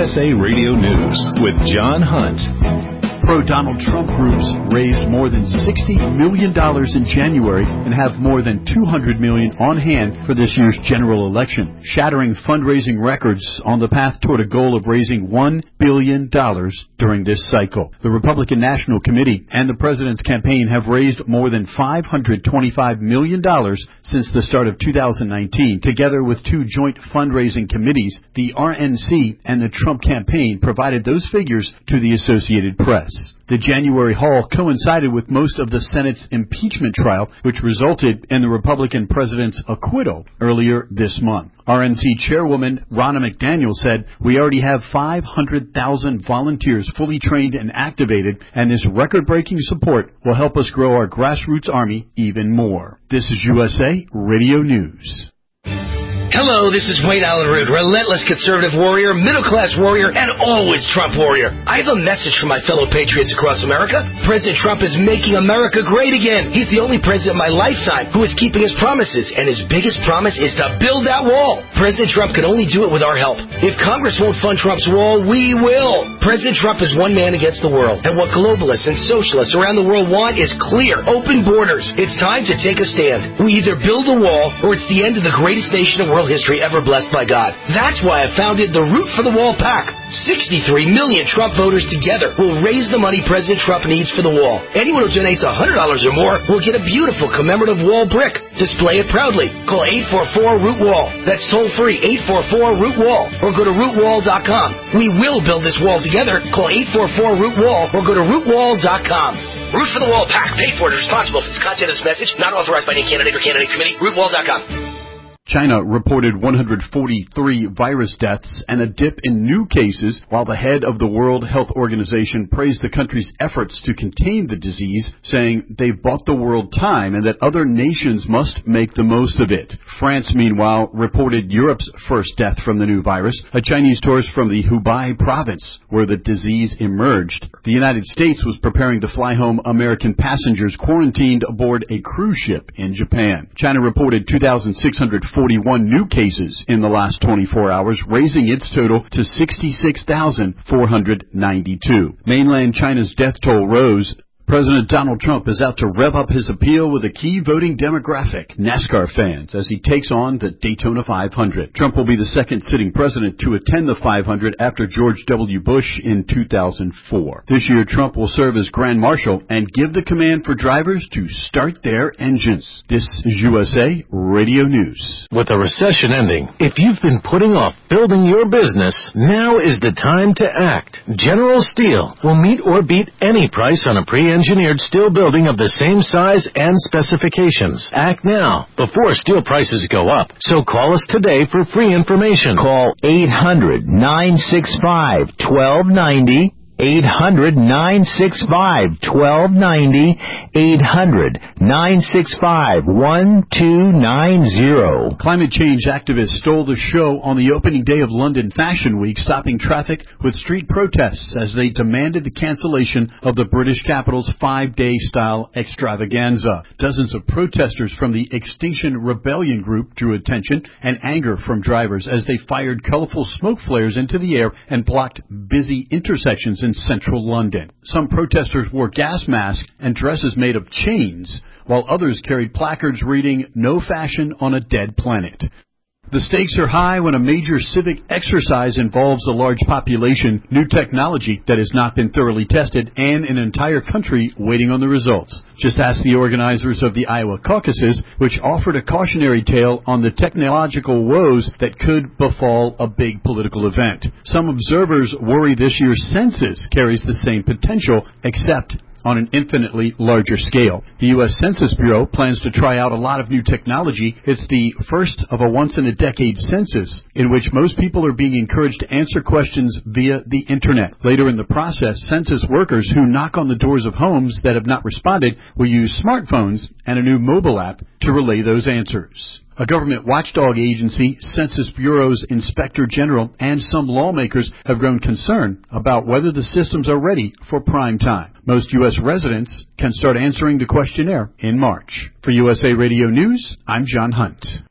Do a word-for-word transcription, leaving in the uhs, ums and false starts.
S A Radio News with John Hunt. Pro-Donald Trump groups raised more than sixty million dollars in January and have more than two hundred million dollars on hand for this year's general election, shattering fundraising records on the path toward a goal of raising one billion dollars during this cycle. The Republican National Committee and the president's campaign have raised more than five hundred twenty-five million dollars since the start of two thousand nineteen. Together with two joint fundraising committees, the R N C and the Trump campaign provided those figures to the Associated Press. The January haul coincided with most of the Senate's impeachment trial, which resulted in the Republican president's acquittal earlier this month. R N C Chairwoman Ronna McDaniel said, "We already have five hundred thousand volunteers fully trained and activated, and this record-breaking support will help us grow our grassroots army even more." This is U S A Radio News. Hello, this is Wayne Allen Root, relentless conservative warrior, middle-class warrior, and always Trump warrior. I have a message for my fellow patriots across America. President Trump is making America great again. He's the only president in my lifetime who is keeping his promises, and his biggest promise is to build that wall. President Trump can only do it with our help. If Congress won't fund Trump's wall, we will. President Trump is one man against the world, and what globalists and socialists around the world want is clear, open borders. It's time to take a stand. We either build a wall, or it's the end of the greatest nation in world history ever blessed by God. That's why I founded the Root for the Wall PAC. sixty-three million Trump voters together will raise the money President Trump needs for the wall. Anyone who donates one hundred dollars or more will get a beautiful commemorative wall brick. Display it proudly. Call eight four four root wall. That's toll free, eight four four root wall, or go to root wall dot com. We will build this wall together. Call eight four four root wall or go to root wall dot com. Root for the Wall PAC. Paid for and responsible for the content of this message. Not authorized by any candidate or candidates committee. root wall dot com. China reported one hundred forty-three virus deaths and a dip in new cases, while the head of the World Health Organization praised the country's efforts to contain the disease, saying they've bought the world time and that other nations must make the most of it. France, meanwhile, reported Europe's first death from the new virus, a Chinese tourist from the Hubei province, where the disease emerged. The United States was preparing to fly home American passengers quarantined aboard a cruise ship in Japan. China reported two thousand six hundred forty-one new cases in the last twenty-four hours, raising its total to sixty-six thousand four hundred ninety-two. Mainland China's death toll rose. President Donald Trump is out to rev up his appeal with a key voting demographic, NASCAR fans, as he takes on the Daytona five hundred. Trump will be the second sitting president to attend the five hundred after George W. Bush in two thousand four. This year, Trump will serve as Grand Marshal and give the command for drivers to start their engines. This is U S A Radio News. With a recession ending, if you've been putting off building your business, now is the time to act. General Steel will meet or beat any price on a pre engineered steel building of the same size and specifications. Act now, before steel prices go up. So call us today for free information. Call eight hundred nine six five one two nine zero. eight hundred nine six five one two nine zero. eight hundred nine six five one two nine zero. Climate change activists stole the show on the opening day of London Fashion Week, stopping traffic with street protests as they demanded the cancellation of the British capital's five-day style extravaganza. Dozens of protesters from the Extinction Rebellion group drew attention and anger from drivers as they fired colorful smoke flares into the air and blocked busy intersections in central London. Some protesters wore gas masks and dresses made of chains, while others carried placards reading, "No fashion on a dead planet." The stakes are high when a major civic exercise involves a large population, new technology that has not been thoroughly tested, and an entire country waiting on the results. Just ask the organizers of the Iowa caucuses, which offered a cautionary tale on the technological woes that could befall a big political event. Some observers worry this year's census carries the same potential, except on an infinitely larger scale. The U S Census Bureau plans to try out a lot of new technology. It's the first of a once-in-a-decade census in which most people are being encouraged to answer questions via the Internet. Later in the process, census workers who knock on the doors of homes that have not responded will use smartphones and a new mobile app to relay those answers. A government watchdog agency, Census Bureau's Inspector General, and some lawmakers have grown concerned about whether the systems are ready for prime time. Most U S residents can start answering the questionnaire in March. For U S A Radio News, I'm John Hunt.